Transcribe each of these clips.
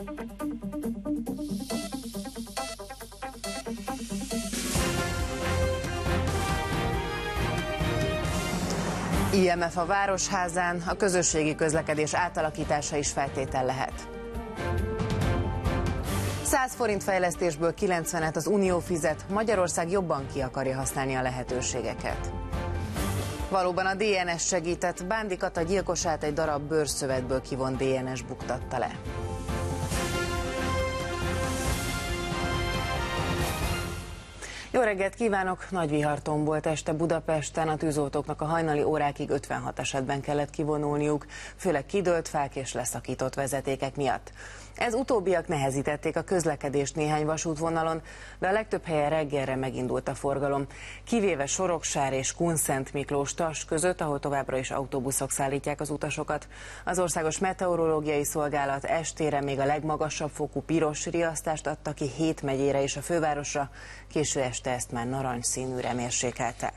IMF a Városházán, a közösségi közlekedés átalakítása is feltétel lehet. 100 forint fejlesztésből 90-et az Unió fizet, Magyarország jobban ki akarja használni a lehetőségeket. Valóban a DNS segített, Bándi Kata gyilkosát egy darab bőrszövetből kivont DNS buktatta le. Jó reggelt kívánok! Nagy vihar tombolt este Budapesten, a tűzoltóknak a hajnali órákig 56 esetben kellett kivonulniuk, főleg kidőlt fák és leszakított vezetékek miatt. Ez utóbbiak nehezítették a közlekedést néhány vasútvonalon, de a legtöbb helyen reggelre megindult a forgalom, kivéve Soroksár és Kunszentmiklós-Tas között, ahol továbbra is autóbuszok szállítják az utasokat. Az Országos Meteorológiai Szolgálat estére még a legmagasabb fokú piros riasztást adta ki 7 megyére és a fővárosra, késő este ezt már narancsszínűre mérsékelte.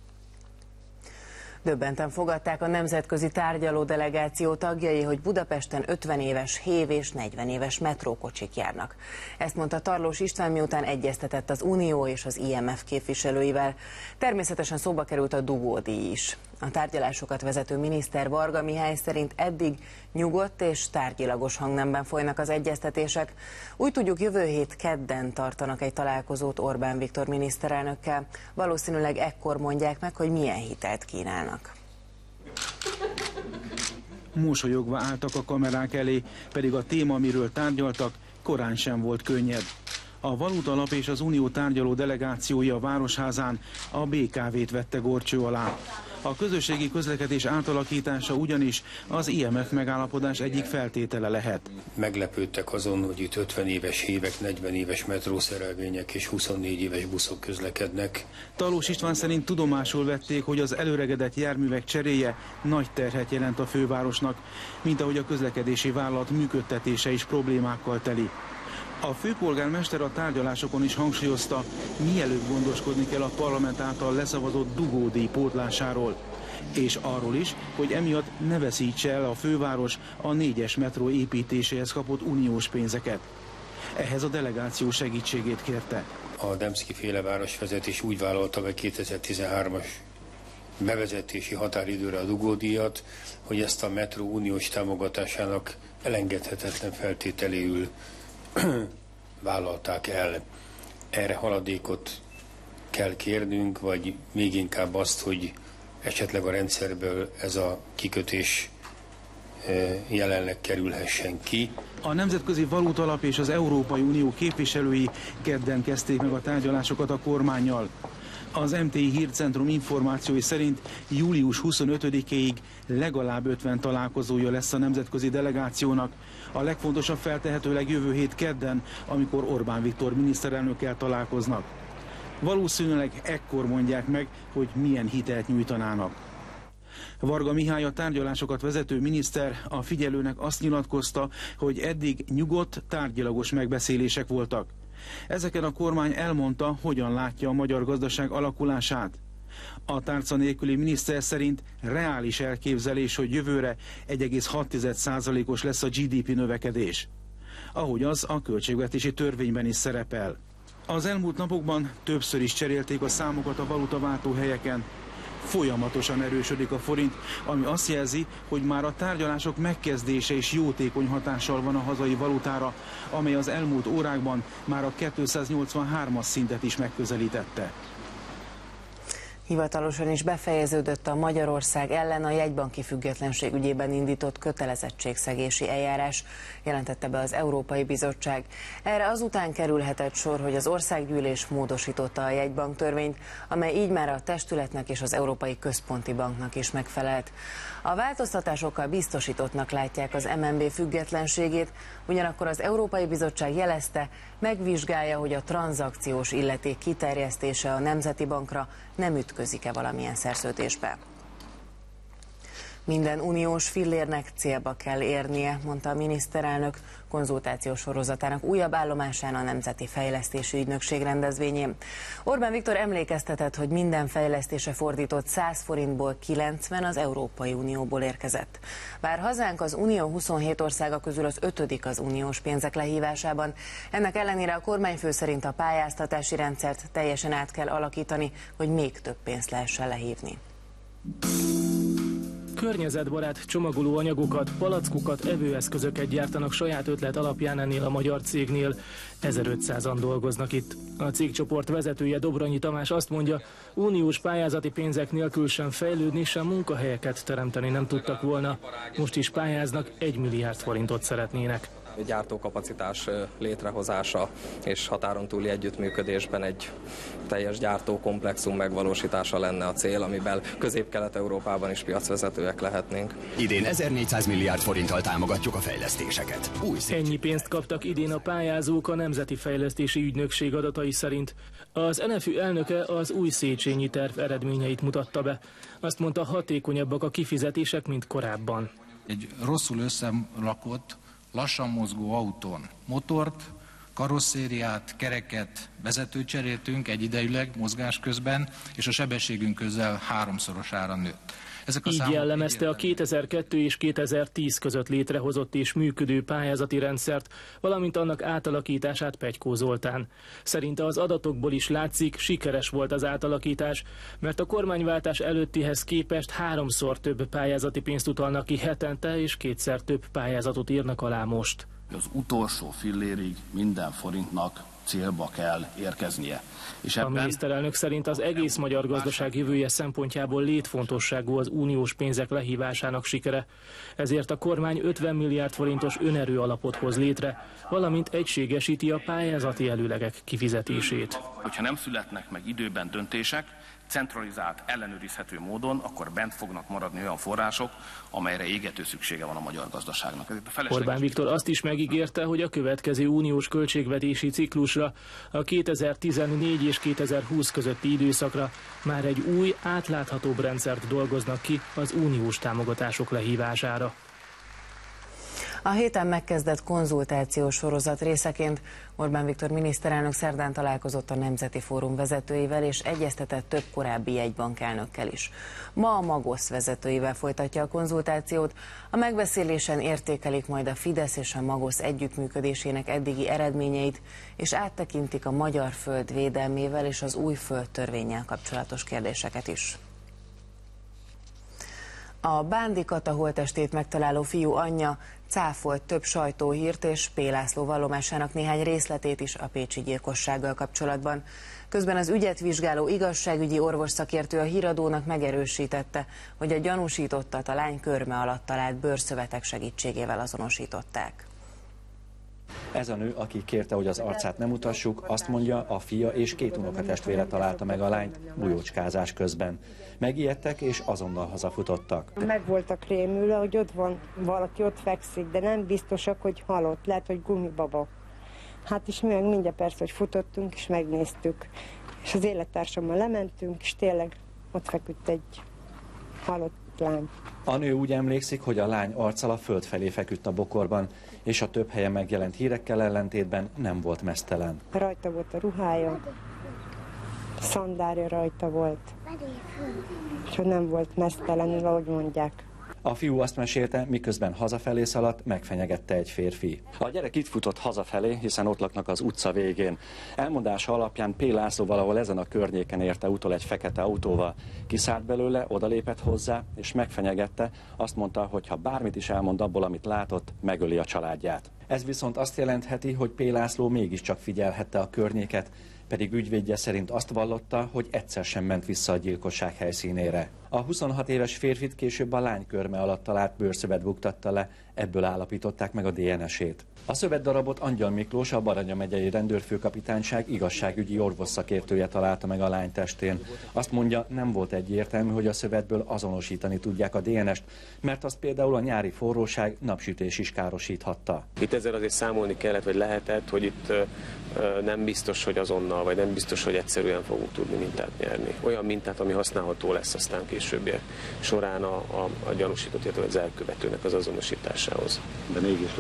Döbbenten fogadták a nemzetközi tárgyaló delegáció tagjai, hogy Budapesten 50 éves hév és 40 éves metrókocsik járnak. Ezt mondta Tarlós István, miután egyeztetett az Unió és az IMF képviselőivel. Természetesen szóba került a dugódíj is. A tárgyalásokat vezető miniszter Varga Mihály szerint eddig nyugodt és tárgyilagos hangnemben folynak az egyeztetések. Úgy tudjuk, jövő hét kedden tartanak egy találkozót Orbán Viktor miniszterelnökkel. Valószínűleg ekkor mondják meg, hogy milyen hitelt kínálnak. Mosolyogva álltak a kamerák elé, pedig a téma, amiről tárgyaltak, korán sem volt könnyed. A Valutalap és az Unió tárgyaló delegációja a Városházán a BKV-t vette górcső alá. A közösségi közlekedés átalakítása ugyanis az IMF megállapodás egyik feltétele lehet. Meglepődtek azon, hogy itt 50 éves hévek, 40 éves metrószerelvények és 24 éves buszok közlekednek. Tarlós István szerint tudomásul vették, hogy az előregedett járművek cseréje nagy terhet jelent a fővárosnak, mint ahogy a közlekedési vállalat működtetése is problémákkal teli. A főpolgármester a tárgyalásokon is hangsúlyozta, mielőbb gondoskodni kell a parlament által leszavazott dugódíj pótlásáról, és arról is, hogy emiatt ne veszítse el a főváros a 4-es metró építéséhez kapott uniós pénzeket. Ehhez a delegáció segítségét kérte. A Demszky-féle városvezetés úgy vállalta be 2013-as bevezetési határidőre a dugódíjat, hogy ezt a metró uniós támogatásának elengedhetetlen feltételéül vállalták el. Erre haladékot kell kérnünk, vagy még inkább azt, hogy esetleg a rendszerből ez a kikötés jelenleg kerülhessen ki. A Nemzetközi Valutalap és az Európai Unió képviselői kedden kezdték meg a tárgyalásokat a kormánnyal. Az MTI Hírcentrum információi szerint július 25-éig legalább 50 találkozója lesz a nemzetközi delegációnak. A legfontosabb feltehetőleg jövő hét kedden, amikor Orbán Viktor miniszterelnökkel találkoznak. Valószínűleg ekkor mondják meg, hogy milyen hitelt nyújtanának. Varga Mihály, a tárgyalásokat vezető miniszter a Figyelőnek azt nyilatkozta, hogy eddig nyugodt, tárgyilagos megbeszélések voltak. Ezeken a kormány elmondta, hogyan látja a magyar gazdaság alakulását. A tárca nélküli miniszter szerint reális elképzelés, hogy jövőre 1,6%-os lesz a GDP növekedés, ahogy az a költségvetési törvényben is szerepel. Az elmúlt napokban többször is cserélték a számokat a valutaváltó helyeken. Folyamatosan erősödik a forint, ami azt jelzi, hogy már a tárgyalások megkezdése is jótékony hatással van a hazai valutára, amely az elmúlt órákban már a 283-as szintet is megközelítette. Hivatalosan is befejeződött a Magyarország ellen a jegybanki függetlenség ügyében indított kötelezettségszegési eljárás, jelentette be az Európai Bizottság. Erre azután kerülhetett sor, hogy az országgyűlés módosította a jegybanktörvényt, amely így már a testületnek és az Európai Központi Banknak is megfelelt. A változtatásokkal biztosítottnak látják az MNB függetlenségét, ugyanakkor az Európai Bizottság jelezte, megvizsgálja, hogy a tranzakciós illeték kiterjesztése a Nemzeti Bankra nem ütközik-e valamilyen szerződésbe. Minden uniós fillérnek célba kell érnie, mondta a miniszterelnök konzultációs sorozatának újabb állomásán a Nemzeti Fejlesztési Ügynökség rendezvényén. Orbán Viktor emlékeztetett, hogy minden fejlesztése fordított 100 forintból 90 az Európai Unióból érkezett. Bár hazánk az Unió 27 országa közül az 5. az uniós pénzek lehívásában, ennek ellenére a kormányfő szerint a pályáztatási rendszert teljesen át kell alakítani, hogy még több pénzt lehessen lehívni. Környezetbarát csomagoló anyagokat, palackokat, evőeszközöket gyártanak saját ötlet alapján ennél a magyar cégnél. 1500-an dolgoznak itt. A cégcsoport vezetője Dobronyi Tamás azt mondja, uniós pályázati pénzek nélkül sem fejlődni, sem munkahelyeket teremteni nem tudtak volna. Most is pályáznak, 1 milliárd forintot szeretnének. Gyártókapacitás létrehozása és határon túli együttműködésben egy teljes gyártókomplexum megvalósítása lenne a cél, amiben Közép-Kelet-Európában is piacvezetőek lehetnénk. Idén 1400 milliárd forinttal támogatjuk a fejlesztéseket. Ennyi pénzt kaptak idén a pályázók a Nemzeti Fejlesztési Ügynökség adatai szerint. Az NFÜ elnöke az új Széchenyi terv eredményeit mutatta be. Azt mondta, hatékonyabbak a kifizetések, mint korábban. Egy rosszul összerakott, lassan mozgó autón motort, karosszériát, kereket, vezetőt cseréltünk egyidejűleg mozgás közben, és a sebességünk közel 3-szorosára nőtt. Így jellemezte a 2002 és 2010 között létrehozott és működő pályázati rendszert, valamint annak átalakítását Petykó Zoltán. Szerinte az adatokból is látszik, sikeres volt az átalakítás, mert a kormányváltás előttihez képest 3-szor több pályázati pénzt utalnak ki hetente, és 2-szer több pályázatot írnak alá most. Az utolsó fillérig minden forintnak célba kell érkeznie. És ebben... A miniszterelnök szerint az egész magyar gazdaság jövője szempontjából létfontosságú az uniós pénzek lehívásának sikere. Ezért a kormány 50 milliárd forintos önerő alapot hoz létre, valamint egységesíti a pályázati előlegek kifizetését. Hogyha nem születnek meg időben döntések, centralizált, ellenőrizhető módon, akkor bent fognak maradni olyan források, amelyre égető szüksége van a magyar gazdaságnak. Orbán Viktor azt is megígérte, hogy a következő uniós költségvetési ciklusra, a 2014 és 2020 közötti időszakra már egy új, átláthatóbb rendszert dolgoznak ki az uniós támogatások lehívására. A héten megkezdett konzultációs sorozat részeként Orbán Viktor miniszterelnök szerdán találkozott a Nemzeti Fórum vezetőivel és egyeztetett több korábbi jegybankelnökkel is. Ma a Magosz vezetőivel folytatja a konzultációt, a megbeszélésen értékelik majd a Fidesz és a Magosz együttműködésének eddigi eredményeit, és áttekintik a magyar föld védelmével és az új földtörvénnyel kapcsolatos kérdéseket is. A Bándi Kata holttestét megtaláló fiú anyja cáfolt több sajtóhírt és P. László vallomásának néhány részletét is a pécsi gyilkossággal kapcsolatban. Közben az ügyet vizsgáló igazságügyi orvosszakértő a Híradónak megerősítette, hogy a gyanúsítottat a lány körme alatt talált bőrszövetek segítségével azonosították. Ez a nő, aki kérte, hogy az arcát nem mutassuk, azt mondja, a fia és 2 unokatestvére találta meg a lányt bujócskázás közben. Megijedtek és azonnal hazafutottak. Meg voltak rémülve, hogy ott van valaki, ott fekszik, de nem biztosak, hogy halott, lehet, hogy gumibaba. Hát is mi meg mindjárt persze, hogy futottunk és megnéztük. És az élettársammal lementünk, és tényleg ott feküdt egy halott lány. A nő úgy emlékszik, hogy a lány arccal a föld felé feküdt a bokorban, és a több helyen megjelent hírekkel ellentétben nem volt meztelen. Rajta volt a ruhája, szandárja rajta volt, és nem volt meztelenül, ahogy mondják. A fiú azt mesélte, miközben hazafelé szaladt, megfenyegette egy férfi. A gyerek itt futott hazafelé, hiszen ott laknak az utca végén. Elmondása alapján P. László valahol ezen a környéken érte utol egy fekete autóval. Kiszállt belőle, odalépett hozzá, és megfenyegette. Azt mondta, hogy ha bármit is elmond abból, amit látott, megöli a családját. Ez viszont azt jelentheti, hogy P. László mégiscsak figyelhette a környéket, pedig ügyvédje szerint azt vallotta, hogy egyszer sem ment vissza a gyilkosság helyszínére. A 26 éves férfit később a lány körme alatt talált bőrszövet buktatta le, ebből állapították meg a DNS-ét. A szövetdarabot Angyal Miklós, a Baranya megyei rendőrfőkapitányság igazságügyi orvosszakértője találta meg a lány testén. Azt mondja, nem volt egyértelmű, hogy a szövetből azonosítani tudják a DNS-t, mert azt például a nyári forróság, napsütés is károsíthatta. Itt ezzel azért számolni kellett, vagy lehetett, hogy itt nem biztos, hogy azonnal, vagy nem biztos, hogy egyszerűen fogunk tudni mintát nyerni. Olyan mintát, ami használható lesz aztán későbbiek során a gyanúsított, illetve az elkövetőnek az azonosításához. De mégis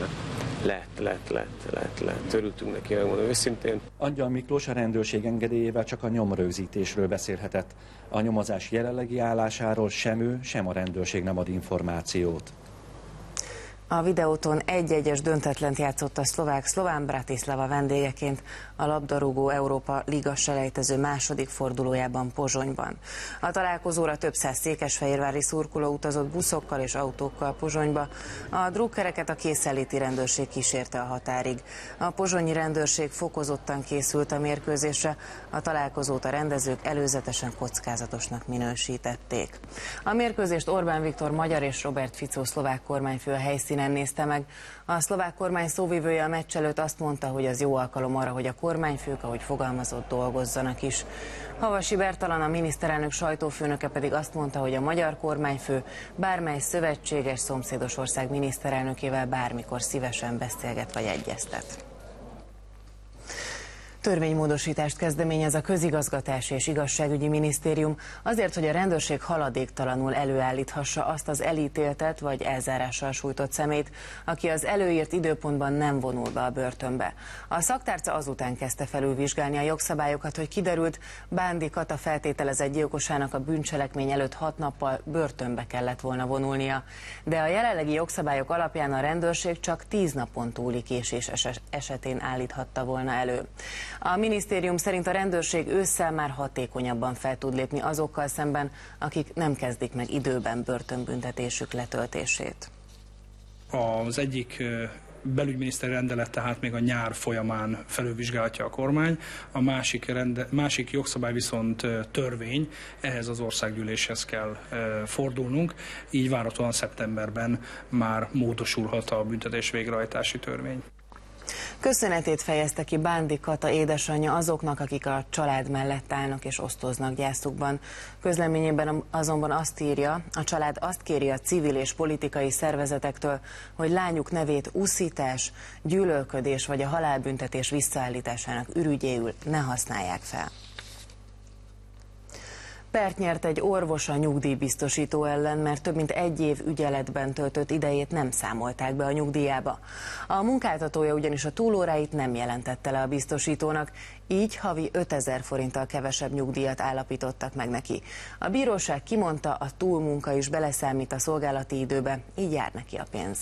lett. Örültünk neki, megmondom őszintén. Angyal Miklós a rendőrség engedélyével csak a nyomrögzítésről beszélhetett. A nyomozás jelenlegi állásáról sem ő, sem a rendőrség nem ad információt. A videóton 1-1-es döntetlent játszott a szlovák Slovan Bratislava vendégeként a labdarúgó Európa Liga selejtező második fordulójában Pozsonyban. A találkozóra több száz székesfehérvári szurkoló utazott buszokkal és autókkal Pozsonyba. A drukkereket a készenléti rendőrség kísérte a határig. A pozsonyi rendőrség fokozottan készült a mérkőzésre, a találkozót a rendezők előzetesen kockázatosnak minősítették. A mérkőzést Orbán Viktor magyar és Robert Fico szlovák kormányfő a helyszínen nézte meg. A szlovák kormány szóvivője a meccs előtt azt mondta, hogy az jó alkalom arra, hogy a kormányfők, ahogy fogalmazott, dolgozzanak is. Havasi Bertalan, a miniszterelnök sajtófőnöke pedig azt mondta, hogy a magyar kormányfő bármely szövetséges szomszédos ország miniszterelnökével bármikor szívesen beszélget vagy egyeztet. Törvénymódosítást kezdeményez a Közigazgatási és Igazságügyi Minisztérium azért, hogy a rendőrség haladéktalanul előállíthassa azt az elítéltet vagy elzárással sújtott személyt, aki az előírt időpontban nem vonul be a börtönbe. A szaktárca azután kezdte felülvizsgálni a jogszabályokat, hogy kiderült, Bándi Kata feltételezett gyilkosának a bűncselekmény előtt 6 nappal börtönbe kellett volna vonulnia. De a jelenlegi jogszabályok alapján a rendőrség csak 10 napon túli késés esetén állíthatta volna elő. A minisztérium szerint a rendőrség ősszel már hatékonyabban fel tud lépni azokkal szemben, akik nem kezdik meg időben börtönbüntetésük letöltését. Az egyik belügyminiszteri rendelet tehát még a nyár folyamán felülvizsgálhatja a kormány, a másik jogszabály viszont törvény, ehhez az országgyűléshez kell fordulnunk, így várhatóan szeptemberben már módosulhat a büntetés végrehajtási törvény. Köszönetét fejezte ki Bándi Kata édesanyja azoknak, akik a család mellett állnak és osztoznak gyászukban. Közleményében azonban azt írja, a család azt kéri a civil és politikai szervezetektől, hogy lányuk nevét uszítás, gyűlölködés vagy a halálbüntetés visszaállításának ürügyéül ne használják fel. Pert nyert egy orvos a nyugdíjbiztosító ellen, mert több mint 1 év ügyeletben töltött idejét nem számolták be a nyugdíjába. A munkáltatója ugyanis a túlóráit nem jelentette le a biztosítónak, így havi 5000 forinttal kevesebb nyugdíjat állapítottak meg neki. A bíróság kimondta, a túlmunka is beleszámít a szolgálati időbe, így jár neki a pénz.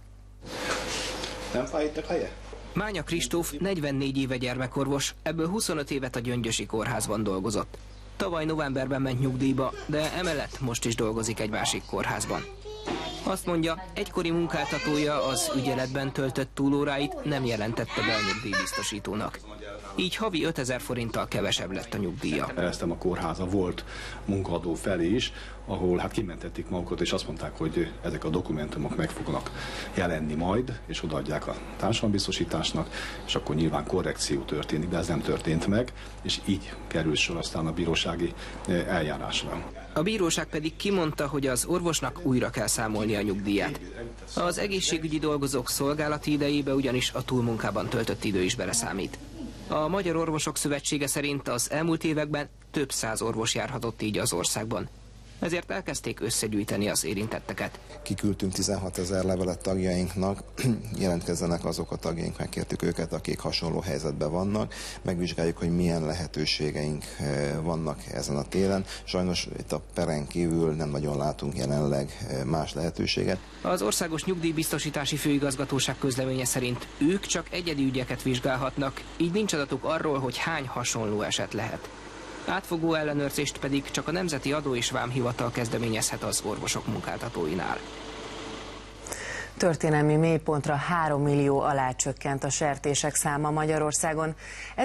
Nem fájtak helye? Mánya Kristóf 44 éve gyermekorvos, ebből 25 évet a Gyöngyösi kórházban dolgozott. Tavaly novemberben ment nyugdíjba, de emellett most is dolgozik egy másik kórházban. Azt mondja, egykori munkáltatója az ügyeletben töltött túlóráit nem jelentette be a nyugdíjbiztosítónak. Így havi 5000 forinttal kevesebb lett a nyugdíja. Ereztem a kórháza volt munkaadó felé is, ahol hát kimentették magukat, és azt mondták, hogy ezek a dokumentumok meg fognak jelenni majd, és odaadják a társadalombiztosításnak, és akkor nyilván korrekció történik, de ez nem történt meg, és így került sor aztán a bírósági eljárásra. A bíróság pedig kimondta, hogy az orvosnak újra kell számolni a nyugdíját. Az egészségügyi dolgozók szolgálati idejébe ugyanis a túlmunkában töltött idő is beleszámít. A Magyar Orvosok Szövetsége szerint az elmúlt években több száz orvos járhatott így az országban. Ezért elkezdték összegyűjteni az érintetteket. Kiküldtünk 16 000 levelet tagjainknak, jelentkezzenek azok a tagjaink, megkértük őket, akik hasonló helyzetben vannak, megvizsgáljuk, hogy milyen lehetőségeink vannak ezen a téren. Sajnos itt a peren kívül nem nagyon látunk jelenleg más lehetőséget. Az Országos Nyugdíjbiztosítási Főigazgatóság közleménye szerint ők csak egyedi ügyeket vizsgálhatnak, így nincs adatuk arról, hogy hány hasonló eset lehet. Átfogó ellenőrzést pedig csak a Nemzeti Adó- és Vámhivatal kezdeményezhet az orvosok munkáltatóinál. Történelmi mélypontra 3 millió alá csökkent a sertések száma Magyarországon.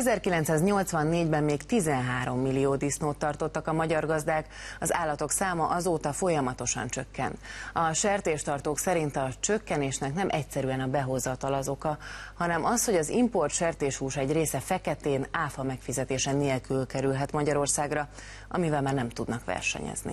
1984-ben még 13 millió disznót tartottak a magyar gazdák, az állatok száma azóta folyamatosan csökken. A sertéstartók szerint a csökkenésnek nem egyszerűen a behozatal az oka, hanem az, hogy az import sertéshús egy része feketén áfa megfizetése nélkül kerülhet Magyarországra, amivel már nem tudnak versenyezni.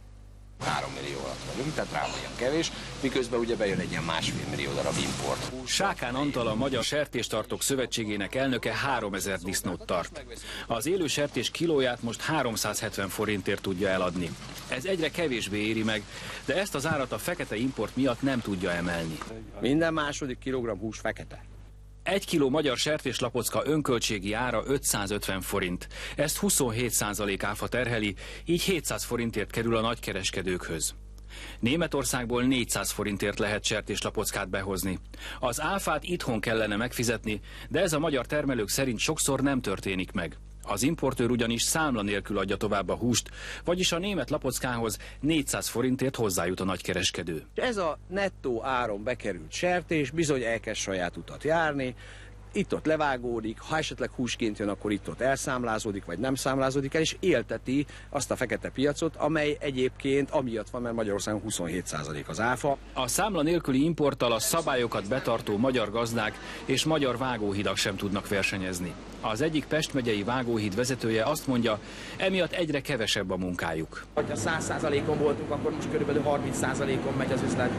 3 millió alatt vagyunk, tehát rá olyan kevés, miközben ugye bejön egy ilyen 1,5 millió darab import. Sákán Antal, a Magyar Sertéstartók Szövetségének elnöke 3000 disznót tart. Az élő sertés kilóját most 370 forintért tudja eladni. Ez egyre kevésbé éri meg, de ezt az árat a fekete import miatt nem tudja emelni. Minden második kilogramm hús fekete. 1 kiló magyar sertéslapocka önköltségi ára 550 forint. Ezt 27% áfa terheli, így 700 forintért kerül a nagykereskedőkhöz. Németországból 400 forintért lehet sertéslapockát behozni. Az áfát itthon kellene megfizetni, de ez a magyar termelők szerint sokszor nem történik meg. Az importőr ugyanis számla nélkül adja tovább a húst, vagyis a német lapockához 400 forintért hozzájut a nagykereskedő. Ez a nettó áron bekerült sertés bizony elkezd saját utat járni, itt-ott levágódik, ha esetleg húsként jön, akkor itt-ott elszámlázódik, vagy nem számlázódik el, és élteti azt a fekete piacot, amely egyébként amiatt van, mert Magyarországon 27% az áfa. A számla nélküli importtal a szabályokat betartó magyar gazdák és magyar vágóhidak sem tudnak versenyezni. Az egyik Pest megyei vágóhíd vezetője azt mondja, emiatt egyre kevesebb a munkájuk. Ha 100%-on voltunk, akkor most körülbelül 30%-on megy az üzlet.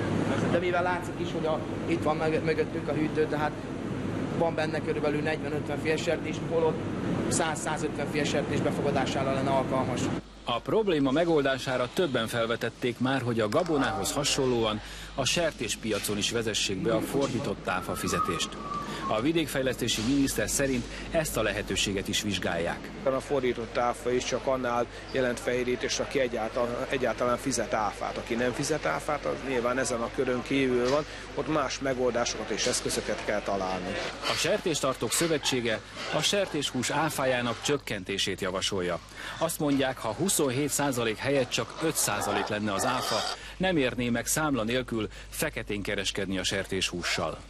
De mivel látszik is, hogy itt van mögöttünk a hűtő, tehát van benne körülbelül 40-50 félsertés, holott 100-150 félsertés befogadására lenne alkalmas. A probléma megoldására többen felvetették már, hogy a gabonához hasonlóan a sertéspiacon is vezessék be a fordított áfa fizetést. A vidékfejlesztési miniszter szerint ezt a lehetőséget is vizsgálják. A fordított áfa is csak annál jelent fejlítést, aki egyáltalán fizet áfát. Aki nem fizet áfát, az nyilván ezen a körön kívül van, ott más megoldásokat és eszközöket kell találni. A Sertéstartók Szövetsége a sertéshús áfájának csökkentését javasolja. Azt mondják, ha 27% helyett csak 5% lenne az áfa, nem érné meg számla nélkül feketén kereskedni a sertéshússal.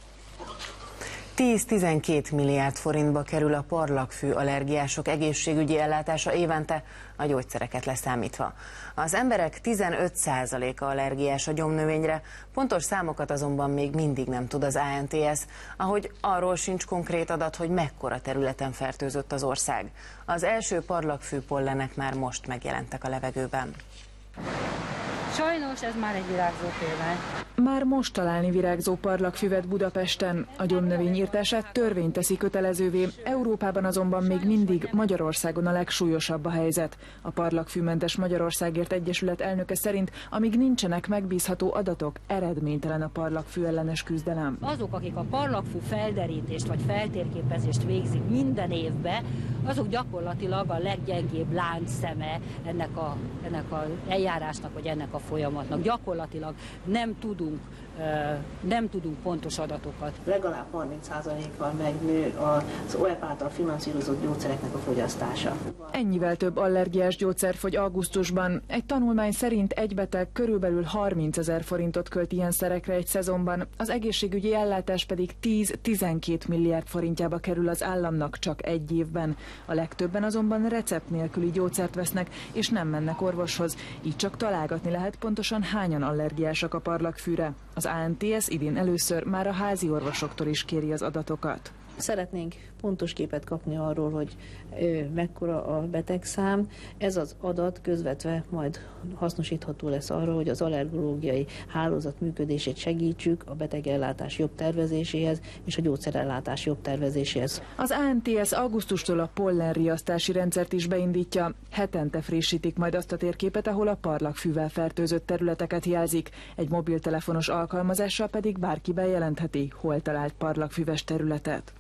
10-12 milliárd forintba kerül a parlagfű allergiások egészségügyi ellátása évente, a gyógyszereket leszámítva. Az emberek 15%-a allergiás a gyomnövényre, pontos számokat azonban még mindig nem tud az ANTS, ahogy arról sincs konkrét adat, hogy mekkora területen fertőzött az ország. Az első parlagfű pollenek már most megjelentek a levegőben. Sajnos ez már egy virágzó példány. Már most találni virágzó parlagfüvet Budapesten. A gyomnövényírtását törvény teszi kötelezővé. Európában azonban még mindig Magyarországon a legsúlyosabb a helyzet. A Parlagfűmentes Magyarországért Egyesület elnöke szerint, amíg nincsenek megbízható adatok, eredménytelen a parlagfű ellenes küzdelem. Azok, akik a parlagfű felderítést vagy feltérképezést végzik minden évben, azok gyakorlatilag a leggyengébb láncszeme ennek a eljárásnak, vagy ennek a folyamatnak. Gyakorlatilag nem tudunk pontos adatokat. Legalább 30%-kal megnő az OEP által finanszírozott gyógyszereknek a fogyasztása. Ennyivel több allergiás gyógyszer fogy augusztusban. Egy tanulmány szerint egy beteg körülbelül 30 000 forintot költ ilyen szerekre egy szezonban, az egészségügyi ellátás pedig 10-12 milliárd forintjába kerül az államnak csak egy évben. A legtöbben azonban recept nélküli gyógyszert vesznek, és nem mennek orvoshoz. Így csak találgatni lehet, pontosan hányan allergiásak a parlagfűre. Az ANTS idén először már a házi orvosoktól is kéri az adatokat. Szeretnénk pontos képet kapni arról, hogy mekkora a betegszám. Ez az adat közvetve majd hasznosítható lesz arra, hogy az allergológiai hálózat működését segítsük a betegellátás jobb tervezéséhez és a gyógyszerellátás jobb tervezéséhez. Az ANTS augusztustól a pollenriasztási rendszert is beindítja. Hetente frissítik majd azt a térképet, ahol a parlagfűvel fertőzött területeket jelzik. Egy mobiltelefonos alkalmazással pedig bárki bejelentheti, hol talált parlagfüves területet.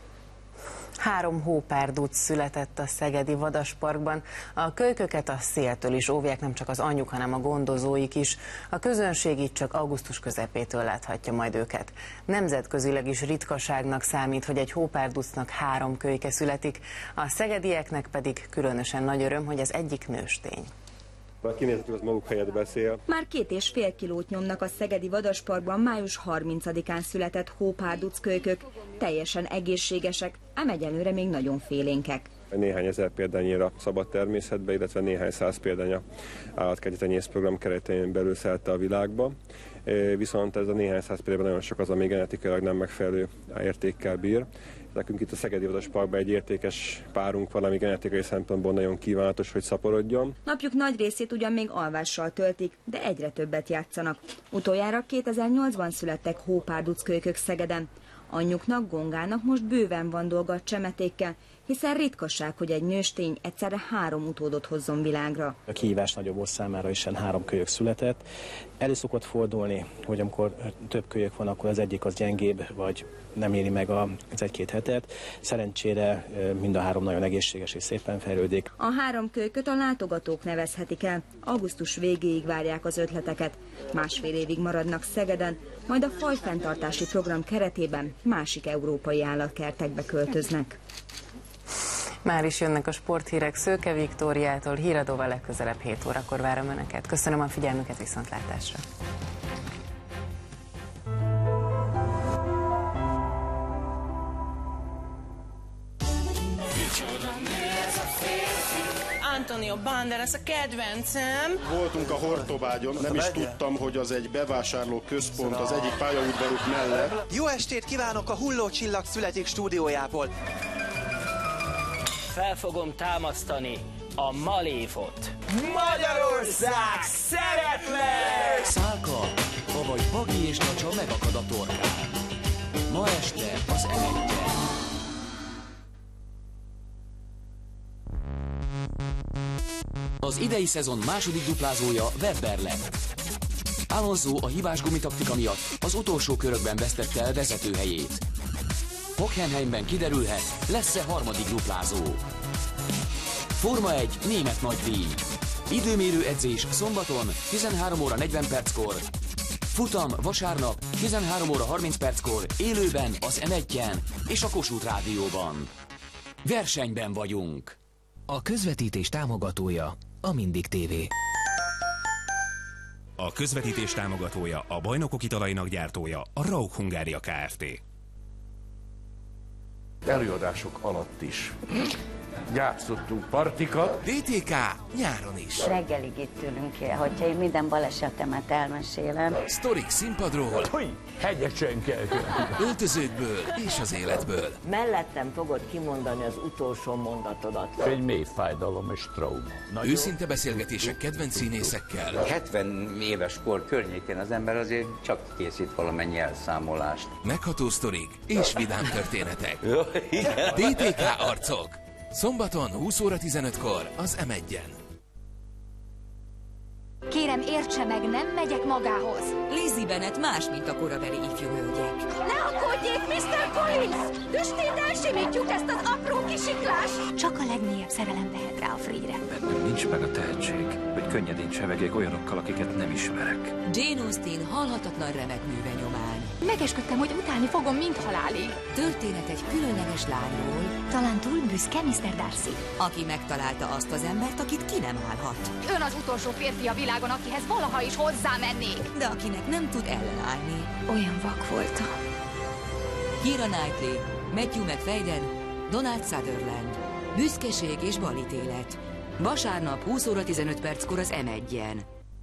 3 hópárduc született a szegedi Vadasparkban. A kölyköket a széltől is óvják, nem csak az anyjuk, hanem a gondozóik is. A közönség itt csak augusztus közepétől láthatja majd őket. Nemzetközileg is ritkaságnak számít, hogy egy hópárducnak 3 kölyke születik, a szegedieknek pedig különösen nagy öröm, hogy az egyik nőstény. A kinézetük az maguk helyett beszél. Már 2,5 kilót nyomnak a szegedi vadasparkban május 30-án született hópárdukskölykök. Teljesen egészségesek, ám egyelőre még nagyon félénkek. Néhány ezer példányira szabad természetbe, illetve néhány száz példánya állatkerti tenyészprogram keretein belül szerte a világba. Viszont ez a néhány száz példányban nagyon sok az, ami genetikailag nem megfelelő értékkel bír. Nekünk itt a Szegedi Vadasparkban egy értékes párunk van, ami genetikai szempontból nagyon kívánatos, hogy szaporodjon. Napjuk nagy részét ugyan még alvással töltik, de egyre többet játszanak. Utoljára 2008-ban születtek hópárdukskölykök Szegeden. Anyjuknak, Gongának most bőven van dolga a csemetékkel, hiszen ritkaság, hogy egy nőstény egyszerre 3 utódot hozzon világra. A kihívás nagyobb volt számára, is 3 kölyök született. Elő szokott fordulni, hogy amikor több kölyök van, akkor az egyik az gyengébb, vagy nem éri meg az 1-2 hetet. Szerencsére mind a 3 nagyon egészséges és szépen fejlődik. A 3 kölyköt a látogatók nevezhetik el. Augusztus végéig várják az ötleteket. 1,5 évig maradnak Szegeden, majd a fajfenntartási program keretében másik európai állatkertekbe költöznek. Már is jönnek a sporthírek Szőke Viktóriától, Híradóval legközelebb 7 órakor várom Önöket. Köszönöm a figyelmüket, viszontlátásra! Antonio Banderas a kedvencem. Voltunk a Hortobágyon, nem is tudtam, hogy az egy bevásárló központ az egyik pályaudvaruk mellett. Jó estét kívánok a Hulló Csillag születik stúdiójából. Fel fogom támasztani a Malévot. Magyarország szeretlek! Szálka, avagy Bagi és Nacsa megakad a torkán. Ma este az M1-en. Az idei szezon második duplázója Webber lett. Alonso a hibás gumitaktika miatt az utolsó körökben vesztette el vezetőhelyét. Hockenheimben kiderülhet, lesz-e harmadik duplázó. Forma 1 német nagydíj. Időmérő edzés szombaton 13 óra 40 perckor. Futam vasárnap 13 óra 30 perckor élőben az M1-en és a Kossuth Rádióban. Versenyben vagyunk. A közvetítés támogatója a Mindig TV. A közvetítés támogatója, a bajnokok italainak gyártója, a Rauch Hungária Kft. Előadások alatt is játszottunk partikat. DTK nyáron is. Reggelig itt ülünk, hogyha én minden balesetemet elmesélem. Sztorik színpadról, hegyesen kell. öltözőkből és az életből. Mellettem fogod kimondani az utolsó mondatodat. Egy mély fájdalom és trauma. Őszinte beszélgetések kedvenc színészekkel. 70 éves kor környékén az ember azért csak készít valamennyi elszámolást. Megható sztorik és vidám történetek. DTK arcok. Szombaton 20 óra 15-kor az M1-en. Kérem, értse meg, nem megyek magához. Lizzie Bennet más, mint a korabeli ifjú hölgyek. Ne aggódjék, Mr. Collins! Tüstét elsimítjuk ezt az apró kisiklást! Csak a legmélyebb szerelem vehet rá a Friedre. Bennem nincs meg a tehetség, hogy könnyedén csevegek olyanokkal, akiket nem ismerek. Jane Austen halhatatlan remek műve nyomán. Megesküdtem, hogy utálni fogom mind halálig. Történet egy különleges lányról. Talán túl büszke, Mr. Darcy. Aki megtalálta azt az embert, akit ki nem állhat. Ön az utolsó férfi a világon, akihez valaha is hozzámennék. De akinek nem tud ellenállni. Olyan vak voltam. Keira Knightley, Matthew McFadyen, Donald Sutherland. Büszkeség és balítélet. Vasárnap 20 óra 15 perckor az M1-en.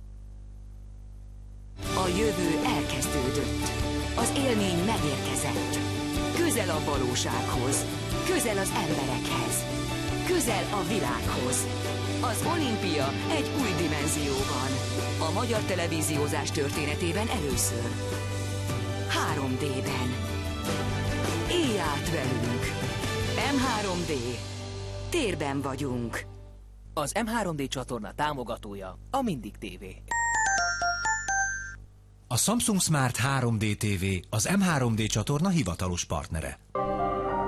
A jövő elkezdődött. Az élmény megérkezett. Közel a valósághoz. Közel az emberekhez. Közel a világhoz. Az olimpia egy új dimenzióban. A magyar televíziózás történetében először. 3D-ben. Élj át velünk. M3D. Térben vagyunk. Az M3D csatorna támogatója a Mindig TV. A Samsung Smart 3D TV az M3D csatorna hivatalos partnere.